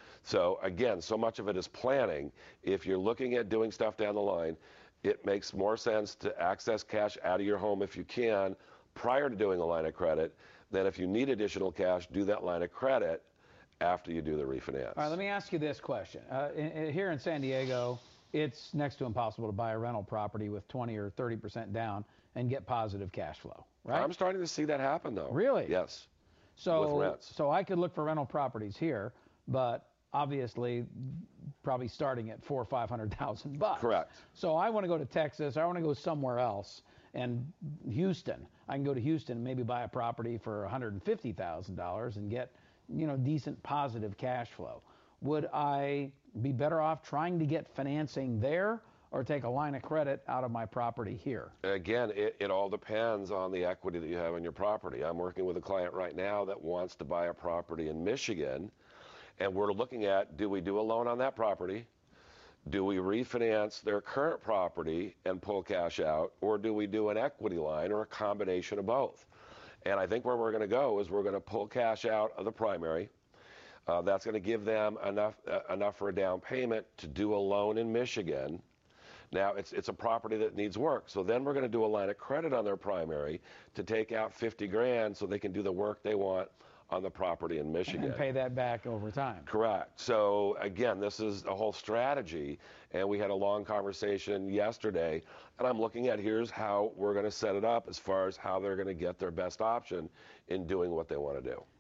So again, so much of it is planning. If you're looking at doing stuff down the line, it makes more sense to access cash out of your home if you can prior to doing a line of credit than if you need additional cash, do that line of credit after you do the refinance. All right, let me ask you this question. Uh, in, in, here in San Diego, it's next to impossible to buy a rental property with twenty or thirty percent down and get positive cash flow, right? I'm starting to see that happen, though. Really? Yes. So, with rents. So I could look for rental properties here, but obviously probably starting at four or five hundred thousand bucks. Correct. So I want to go to Texas. I want to go somewhere else, and Houston. I can go to Houston and maybe buy a property for one hundred fifty thousand dollars and get, you know, decent positive cash flow. Would I be better off trying to get financing there or take a line of credit out of my property here? Again, it, it all depends on the equity that you have in your property. I'm working with a client right now that wants to buy a property in Michigan, and we're looking at, do we do a loan on that property? Do we refinance their current property and pull cash out, or do we do an equity line or a combination of both? And I think where we're going to go is we're going to pull cash out of the primary. Uh, that's going to give them enough uh, enough for a down payment to do a loan in Michigan. Now, it's it's a property that needs work. So then we're going to do a line of credit on their primary to take out fifty grand so they can do the work they want on the property in Michigan. And pay that back over time. Correct. So again, this is a whole strategy, and we had a long conversation yesterday, and I'm looking at here's how we're going to set it up as far as how they're going to get their best option in doing what they want to do.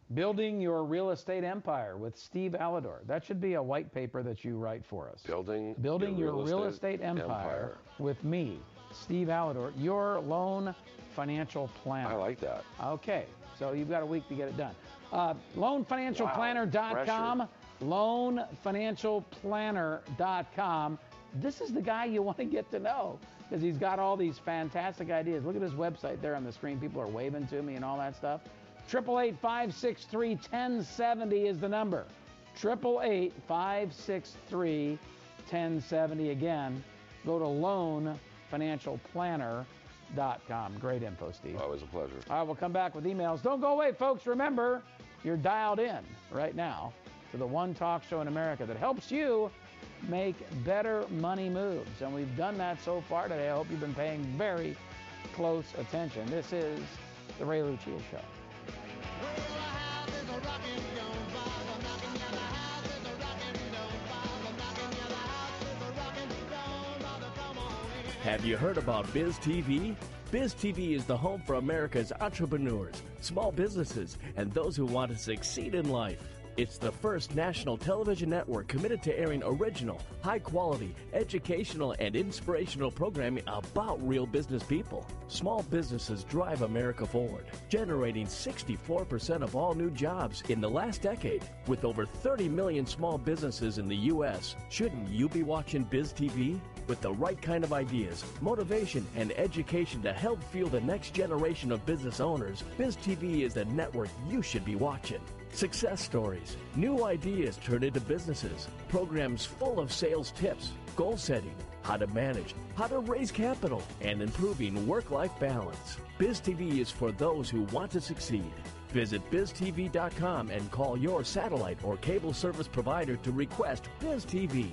Building Your Real Estate Empire with Steve Alador. That should be a white paper that you write for us. Building, Building Your, Your Real, Real Estate, Estate Empire, Empire with me, Steve Alador, your loan financial planner. I like that. Okay, so you've got a week to get it done. Uh, loan financial planner dot com. Wow, loan financial planner dot com. This is the guy you want to get to know because he's got all these fantastic ideas. Look at his website there on the screen. People are waving to me and all that stuff. eight eight eight, five six three, one oh seven oh is the number. eight eight eight, five six three, one oh seven oh. Again, go to loan financial planner dot com. Great info, Steve. Always a pleasure. All right, we'll come back with emails. Don't go away, folks. Remember, you're dialed in right now to the one talk show in America that helps you make better money moves. And we've done that so far today. I hope you've been paying very close attention. This is the Ray Lucia Show. Have you heard about Biz T V? Biz T V is the home for America's entrepreneurs, small businesses, and those who want to succeed in life. It's the first national television network committed to airing original, high-quality, educational, and inspirational programming about real business people. Small businesses drive America forward, generating sixty-four percent of all new jobs in the last decade. With over thirty million small businesses in the U S, shouldn't you be watching Biz T V? With the right kind of ideas, motivation, and education to help fuel the next generation of business owners, Biz T V is the network you should be watching. Success stories, new ideas turned into businesses, programs full of sales tips, goal setting, how to manage, how to raise capital, and improving work-life balance. Biz T V is for those who want to succeed. Visit biz t v dot com and call your satellite or cable service provider to request Biz T V.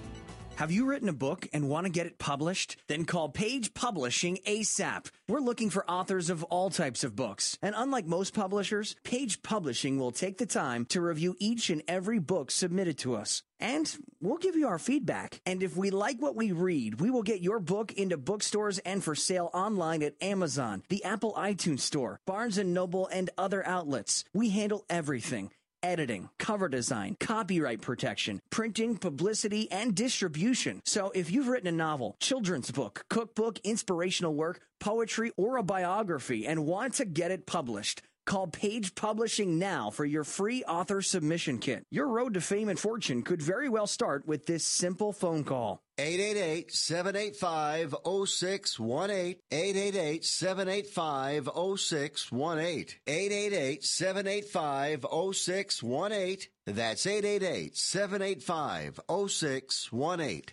Have you written a book and want to get it published? Then call Page Publishing ASAP. We're looking for authors of all types of books. And unlike most publishers, Page Publishing will take the time to review each and every book submitted to us. And we'll give you our feedback. And if we like what we read, we will get your book into bookstores and for sale online at Amazon, the Apple iTunes Store, Barnes and Noble, and other outlets. We handle everything. Editing, cover design, copyright protection, printing, publicity, and distribution. So if you've written a novel, children's book, cookbook, inspirational work, poetry, or a biography and want to get it published, call Page Publishing now for your free author submission kit. Your road to fame and fortune could very well start with this simple phone call. eight eight eight, seven eight five, zero six one eight. eight eight eight, seven eight five, zero six one eight. eight eight eight, seven eight five, zero six one eight. That's eight eight eight, seven eight five, zero six one eight.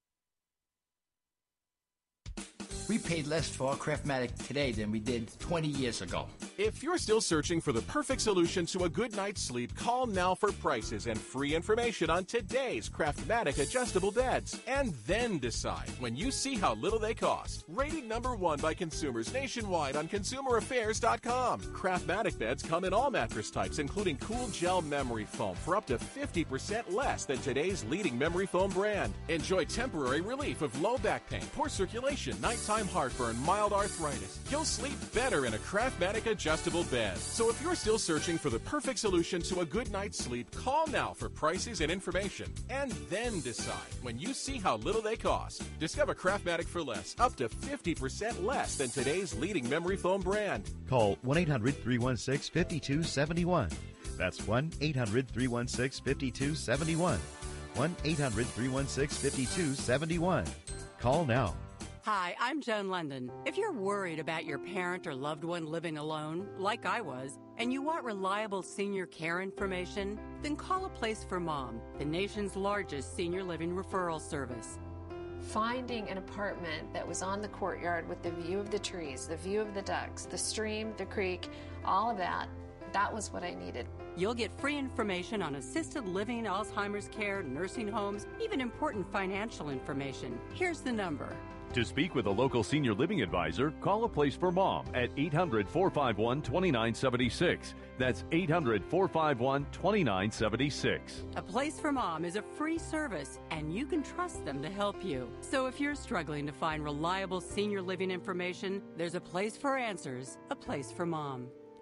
We paid less for our Craftmatic today than we did twenty years ago. If you're still searching for the perfect solution to a good night's sleep, call now for prices and free information on today's Craftmatic adjustable beds. And then decide when you see how little they cost. Rated number one by consumers nationwide on consumer affairs dot com. Craftmatic beds come in all mattress types, including cool gel memory foam for up to fifty percent less than today's leading memory foam brand. Enjoy temporary relief of low back pain, poor circulation, nighttime heartburn, mild arthritis. You'll sleep better in a Craftmatic adjustable bed. So if you're still searching for the perfect solution to a good night's sleep, call now for prices and information. And then decide when you see how little they cost. Discover Craftmatic for less, up to fifty percent less than today's leading memory foam brand. Call one eight hundred, three one six, five two seven one. That's one eight hundred, three one six, five two seven one. one eight hundred, three one six, five two seven one. Call now. Hi, I'm Joan London. If you're worried about your parent or loved one living alone, like I was, and you want reliable senior care information, then call A Place for Mom, the nation's largest senior living referral service. Finding an apartment that was on the courtyard with the view of the trees, the view of the ducks, the stream, the creek, all of that, that was what I needed. You'll get free information on assisted living, Alzheimer's care, nursing homes, even important financial information. Here's the number. To speak with a local senior living advisor, call A Place for Mom at eight hundred, four five one, two nine seven six. That's eight hundred, four five one, two nine seven six. A Place for Mom is a free service, and you can trust them to help you. So if you're struggling to find reliable senior living information, there's a place for answers, A Place for Mom.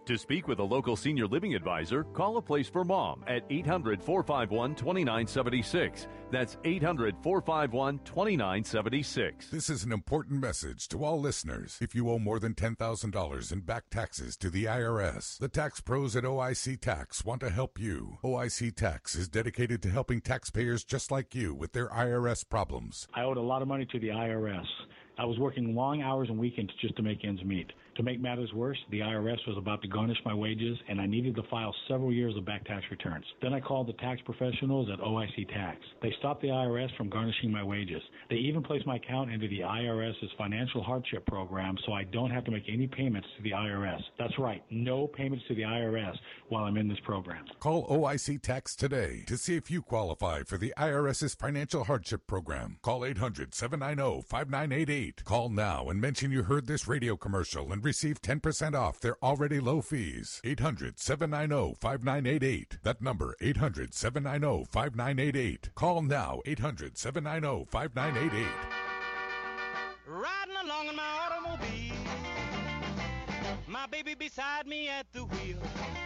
To speak with a local senior living advisor, call A Place for Mom at eight hundred, four five one, two nine seven six. That's eight hundred, four five one, two nine seven six. This is an important message to all listeners. If you owe more than ten thousand dollars in back taxes to the I R S, the tax pros at O I C Tax want to help you. O I C Tax is dedicated to helping taxpayers just like you with their I R S problems. I owed a lot of money to the I R S. I was working long hours and weekends just to make ends meet. To make matters worse, the I R S was about to garnish my wages, and I needed to file several years of back tax returns. Then I called the tax professionals at O I C Tax. They stopped the I R S from garnishing my wages. They even placed my account into the IRS's financial hardship program, so I don't have to make any payments to the I R S. That's right, no payments to the I R S while I'm in this program. Call O I C Tax today to see if you qualify for the IRS's financial hardship program. Call eight hundred, seven nine zero, five nine eight eight. Call now and mention you heard this radio commercial and receive ten percent off their already low fees. eight hundred, seven nine zero, five nine eight eight. That number, eight hundred, seven nine zero, five nine eight eight. Call now, eight hundred, seven nine zero, five nine eight eight. Riding along in my automobile, my baby beside me at the wheel.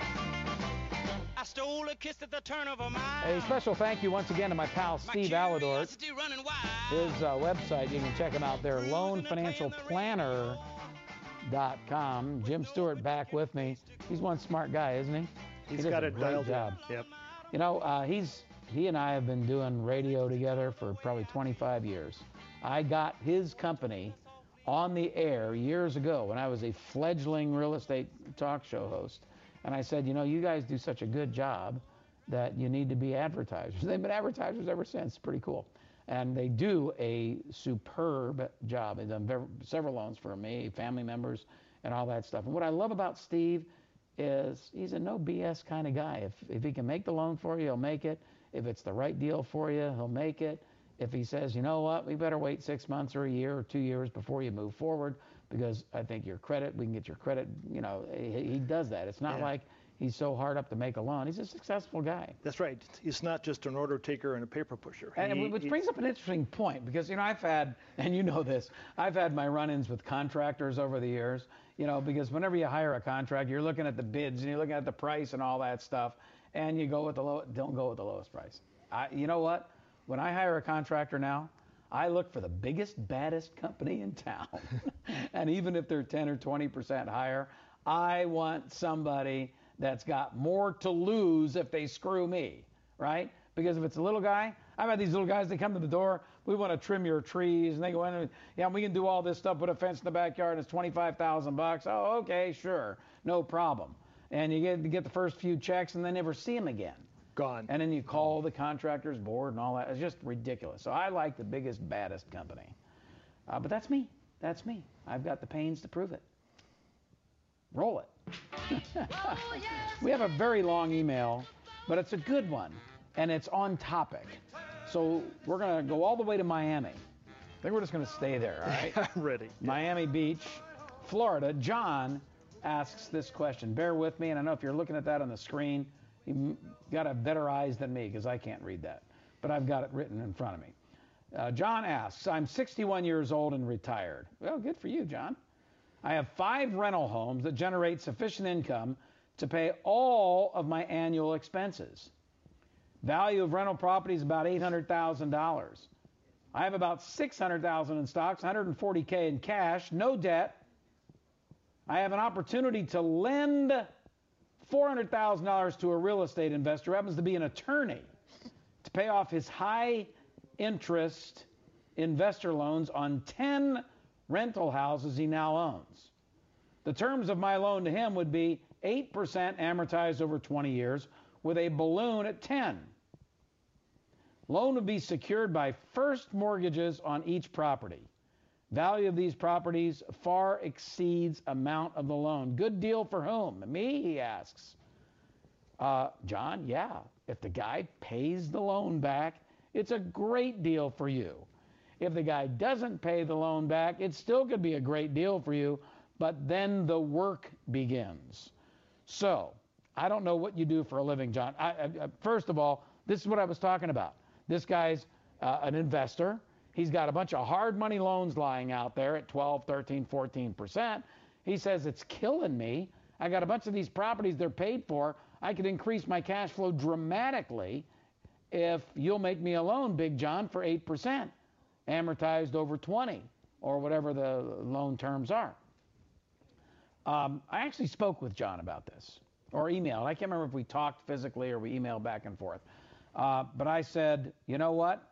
I stole a kiss at the turn of a mile. A special thank you once again to my pal Steve Aladort. His uh, website, you can check him out there, loan financial planner dot com. Jim Stewart back with me. He's one smart guy, isn't he? He's he got does a it great dialed job. in. Yep. You know, uh, he's he and I have been doing radio together for probably twenty-five years. I got his company on the air years ago when I was a fledgling real estate talk show host. And I said, you know, you guys do such a good job that you need to be advertisers. They've been advertisers ever since. Pretty cool. And they do a superb job. They've done very, several loans for me, family members, and all that stuff. And what I love about Steve is he's a no B S kind of guy. If, if he can make the loan for you, he'll make it. If it's the right deal for you, he'll make it. If he says, you know what, we better wait six months or a year or two years before you move forward, because I think your credit, we can get your credit, you know, he, he does that. It's not Yeah. like he's so hard up to make a loan. He's a successful guy. That's right. He's not just an order taker and a paper pusher. And He- which he- brings up an interesting point, because, you know, I've had, and you know this, I've had my run-ins with contractors over the years, you know, because whenever you hire a contractor, you're looking at the bids and you're looking at the price and all that stuff, and you go with the low, don't go with the lowest price. I, you know what? When I hire a contractor now, I look for the biggest, baddest company in town. And even if they're ten or twenty percent higher, I want somebody that's got more to lose if they screw me, right? Because if it's a little guy, I've had these little guys, they come to the door, we want to trim your trees, and they go in and, yeah, we can do all this stuff, put a fence in the backyard, and it's twenty-five thousand bucks. Oh, okay, sure, no problem. And you get, you get the first few checks, and then never see them again. Gone. And then you call the contractor's board and all that. It's just ridiculous. So I like the biggest, baddest company. Uh, but that's me. That's me. I've got the pains to prove it. Roll it. We have a very long email, but it's a good one, and it's on topic. So we're going to go all the way to Miami. I think we're just going to stay there, all right? I'm ready. Miami Beach, Florida. John asks this question. Bear with me, and I know if you're looking at that on the screen, you got to have better eyes than me because I can't read that. But I've got it written in front of me. Uh, John asks, I'm sixty-one years old and retired. Well, good for you, John. I have five rental homes that generate sufficient income to pay all of my annual expenses. Value of rental property is about eight hundred thousand dollars. I have about six hundred thousand dollars in stocks, one hundred forty thousand dollars in cash, no debt. I have an opportunity to lend four hundred thousand dollars to a real estate investor who happens to be an attorney to pay off his high interest investor loans on ten rental houses he now owns. The terms of my loan to him would be eight percent amortized over twenty years with a balloon at ten. Loan would be secured by first mortgages on each property. Value of these properties far exceeds amount of the loan. Good deal for whom? Me, he asks. Uh, John, yeah. If the guy pays the loan back, it's a great deal for you. If the guy doesn't pay the loan back, it still could be a great deal for you, but then the work begins. So, I don't know what you do for a living, John. I, I, first of all, this is what I was talking about. This guy's uh, an investor. He's got a bunch of hard money loans lying out there at twelve, thirteen, fourteen percent. He says, it's killing me. I got a bunch of these properties they're paid for. I could increase my cash flow dramatically if you'll make me a loan, Big John, for eight percent, amortized over twenty, or whatever the loan terms are. Um, I actually spoke with John about this, or emailed. I can't remember if we talked physically or we emailed back and forth. Uh, but I said, you know what?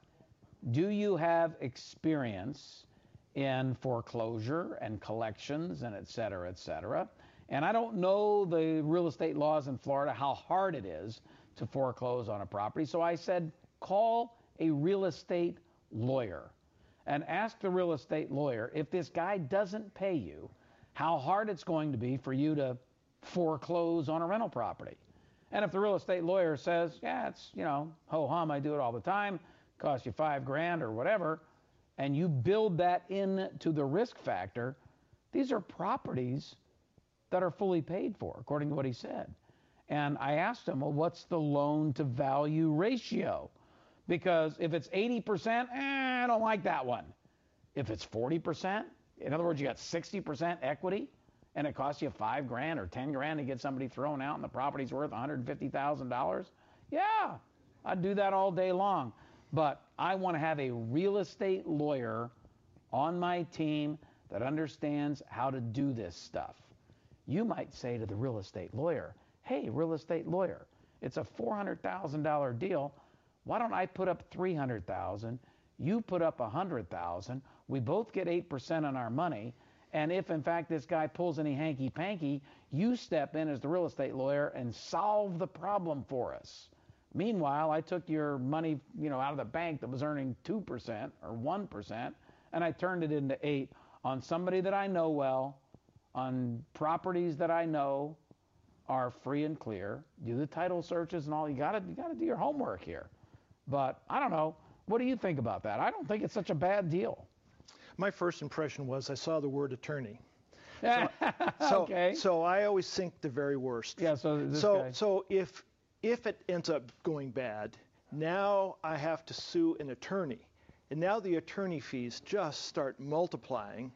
Do you have experience in foreclosure and collections and et cetera, et cetera? And I don't know the real estate laws in Florida, how hard it is to foreclose on a property. So I said, call a real estate lawyer and ask the real estate lawyer, if this guy doesn't pay you, how hard it's going to be for you to foreclose on a rental property. And if the real estate lawyer says, yeah, it's, you know, ho-hum, I do it all the time, cost you five grand or whatever, and you build that into the risk factor, these are properties that are fully paid for, according to what he said. And I asked him, well, what's the loan to value ratio? Because if it's eighty percent, eh, I don't like that one. If it's forty percent, in other words, you got sixty percent equity, and it costs you five grand or ten grand to get somebody thrown out and the property's worth one hundred fifty thousand dollars, yeah, I'd do that all day long. But I want to have a real estate lawyer on my team that understands how to do this stuff. You might say to the real estate lawyer, hey, real estate lawyer, it's a four hundred thousand dollars deal. Why don't I put up three hundred thousand dollars? You put up one hundred thousand dollars. We both get eight percent on our money. And if, in fact, this guy pulls any hanky-panky, you step in as the real estate lawyer and solve the problem for us. Meanwhile, I took your money, you know, out of the bank that was earning two percent or one percent, and I turned it into eight on somebody that I know well, on properties that I know are free and clear. Do the title searches and all. You got to you got to do your homework here. But I don't know. What do you think about that? I don't think it's such a bad deal. My first impression was I saw the word attorney. So, so, okay. So I always think the very worst. Yeah. So this so guy. so if if it ends up going bad, now I have to sue an attorney, and now the attorney fees just start multiplying,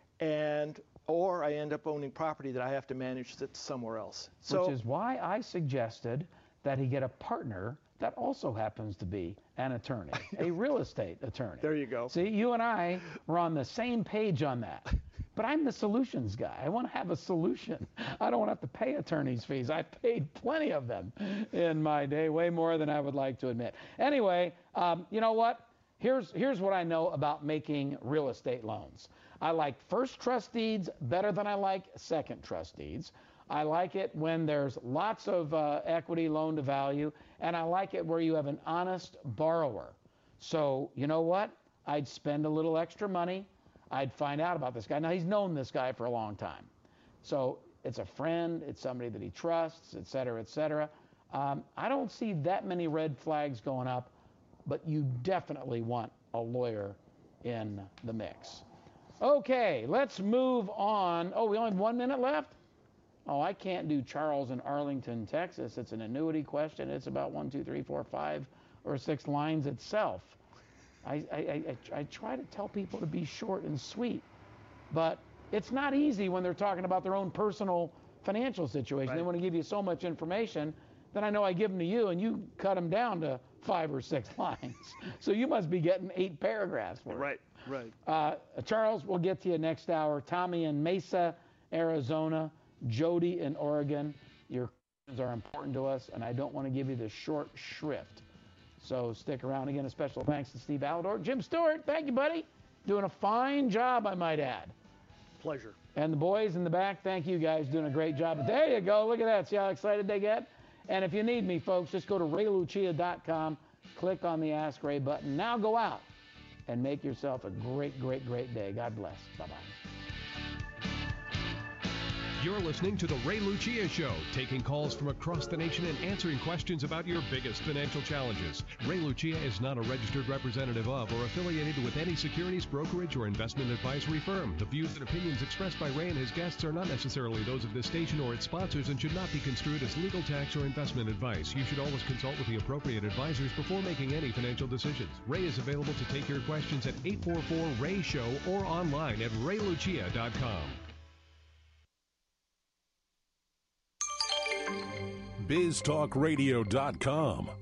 and or I end up owning property that I have to manage that's somewhere else. So, Which is why I suggested that he get a partner that also happens to be an attorney, a real estate attorney. There you go. See, you and I were on the same page on that. But I'm the solutions guy. I want to have a solution. I don't want to have to pay attorney's fees. I paid plenty of them in my day, way more than I would like to admit. Anyway, um, you know what? Here's, here's what I know about making real estate loans. I like first trust deeds better than I like second trust deeds. I like it when there's lots of uh, equity loan to value, and I like it where you have an honest borrower. So, you know what? I'd spend a little extra money. I'd find out about this guy. Now, he's known this guy for a long time. So it's a friend, it's somebody that he trusts, et cetera, et cetera. Um, I don't see that many red flags going up, but you definitely want a lawyer in the mix. Okay, let's move on. Oh, we only have one minute left? Oh, I can't do Charles in Arlington, Texas. It's an annuity question. It's about one, two, three, four, five, or six lines itself. I, I, I, I try to tell people to be short and sweet, but it's not easy when they're talking about their own personal financial situation. Right. They want to give you so much information that I know I give them to you, and you cut them down to five or six lines. So you must be getting eight paragraphs for it. Right, right. Uh, Charles, we'll get to you next hour. Tommy in Mesa, Arizona. Jody in Oregon, your questions are important to us, and I don't want to give you the short shrift. So stick around. Again, a special thanks to Steve Alador. Jim Stewart, thank you, buddy. Doing a fine job, I might add. Pleasure. And the boys in the back, thank you guys, doing a great job. But there you go. Look at that. See how excited they get? And if you need me, folks, just go to ray lucia dot com, click on the Ask Ray button. Now go out and make yourself a great, great, great day. God bless. Bye-bye. You're listening to The Ray Lucia Show, taking calls from across the nation and answering questions about your biggest financial challenges. Ray Lucia is not a registered representative of or affiliated with any securities, brokerage, or investment advisory firm. The views and opinions expressed by Ray and his guests are not necessarily those of this station or its sponsors and should not be construed as legal, tax, or investment advice. You should always consult with the appropriate advisors before making any financial decisions. Ray is available to take your questions at eight four four, ray show or online at ray lucia dot com. biz talk radio dot com.